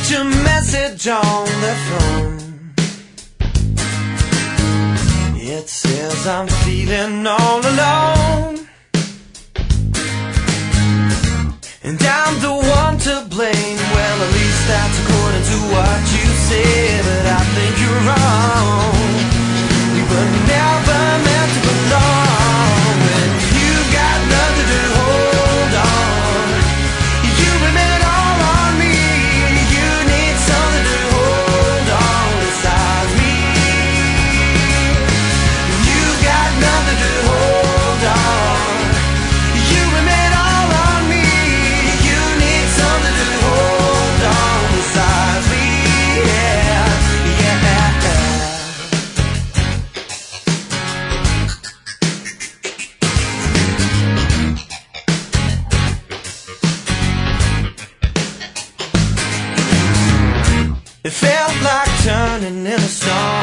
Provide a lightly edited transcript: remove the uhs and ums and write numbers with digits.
left your message on the phone. It says I'm feeling all alone, and I'm the one to blame. Well, at least that's according to what you say, but I think you're wrong. We were never meant to belong, and you got nothing to hold on. You remain all on me, you need something to hold on besides me. You got nothing to hold on. You remain all on me, you need something to hold on besides me. Yeah, yeah. It felt like turning in a storm.